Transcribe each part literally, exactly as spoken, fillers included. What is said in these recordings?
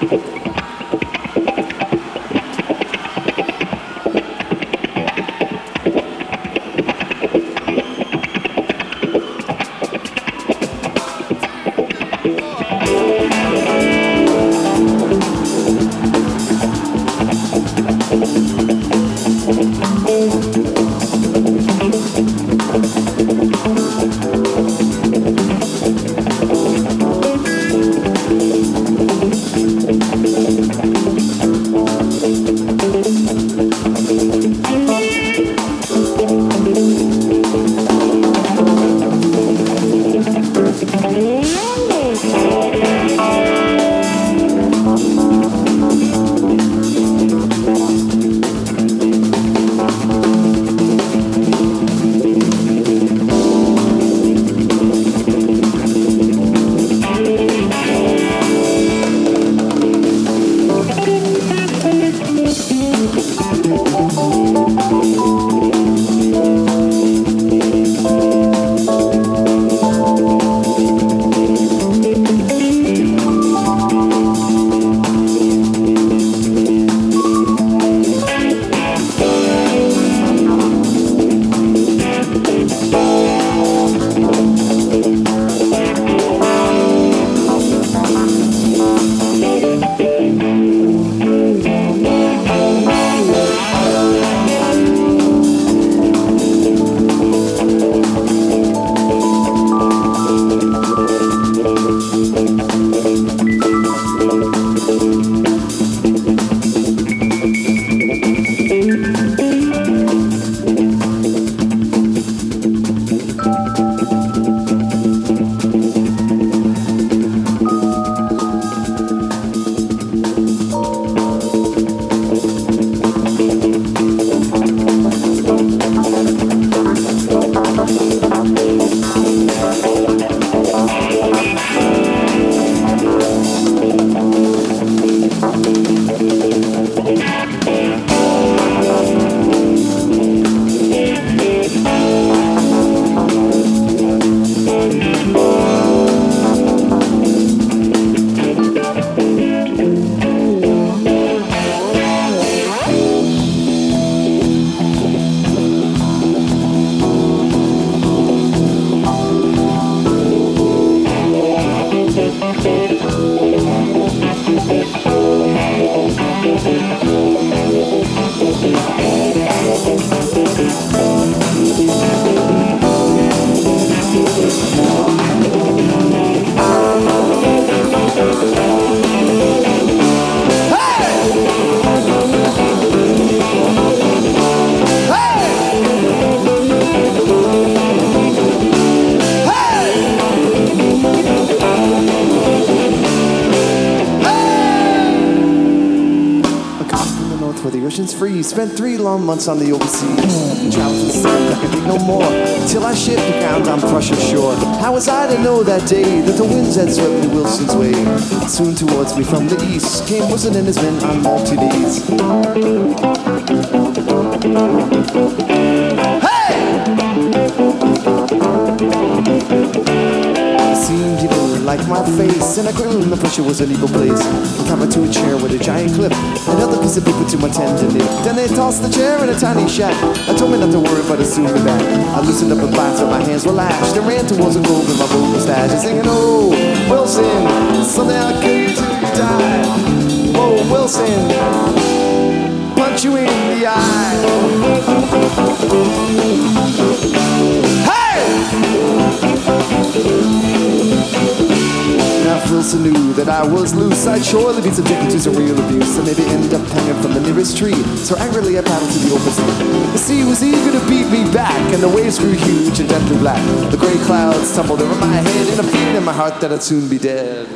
Free. Spent three long months on the overseas. Traveled to the sea, I could think no more. Till I shipped ground on Prussia's shore. How was I to know that day that the winds had swept me Wilson's way? Soon towards me from the east came Wilson and his men on multi-days. Seemed he didn't like my face, and I grinned. The Prussia was an evil place. We covered to a chair with a giant clip, another piece of paper to my tender nip. Then they tossed the chair in a tiny shack. I told me not to worry, but I'd soon be back. I loosened up the bats, but my hands were lashed, and ran towards a grove with my bold mustache, and singing, "Oh, Wilson, someday I'll kill you till you die. Oh, Wilson, punch you in the eye." Hey! Now if Wilson knew that I was loose, I'd surely be subjected to some real abuse, and maybe end up hanging from the nearest tree. So angrily I paddled to the open sea. The sea was eager to beat me back, and the waves grew huge and deathly black. The grey clouds tumbled over my head, and a fear in my heart that I'd soon be dead.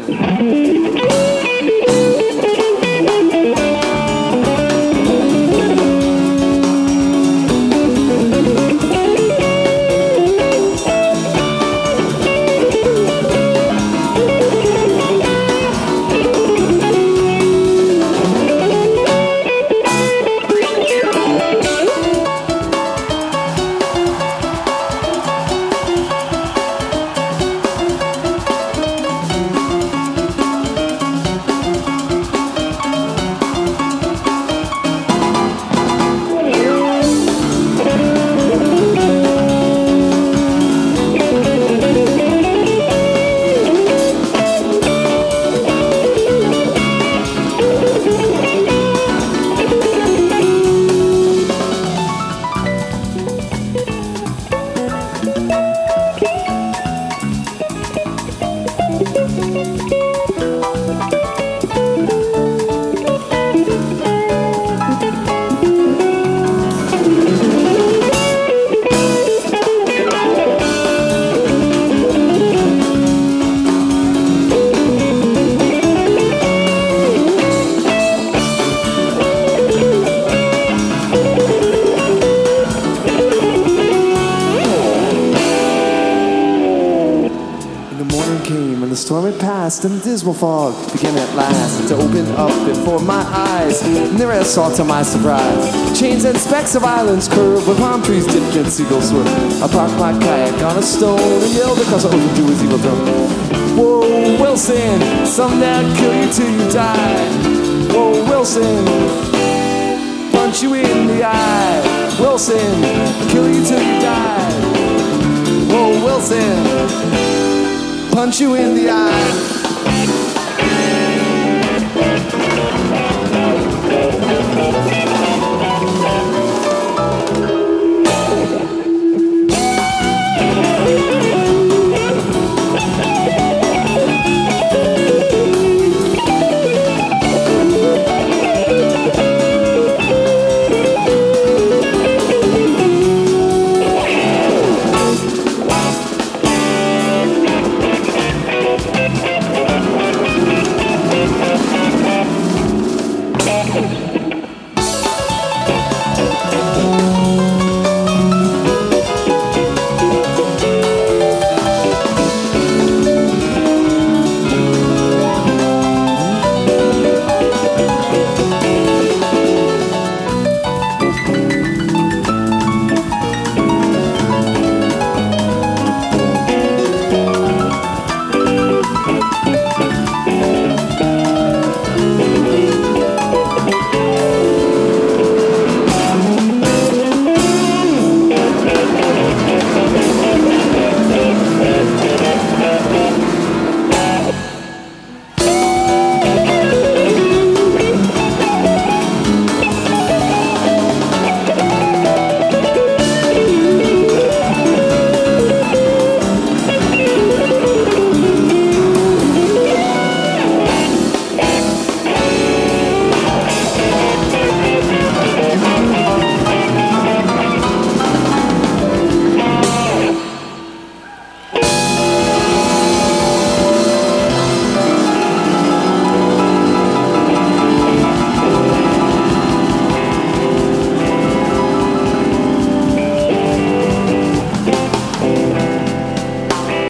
came and the storm had passed, and the dismal fog began at last to open up before my eyes. And there I saw, to my surprise, chains and specks of islands curved where palm trees dipped and seagulls swim. I parked my kayak on a stone and yelled across the ocean to his evil tone. Whoa, Wilson, someday I'll kill you till you die. Whoa, Wilson, punch you in the eye. Wilson, kill you till you die. Whoa, Wilson, punch you in the eye.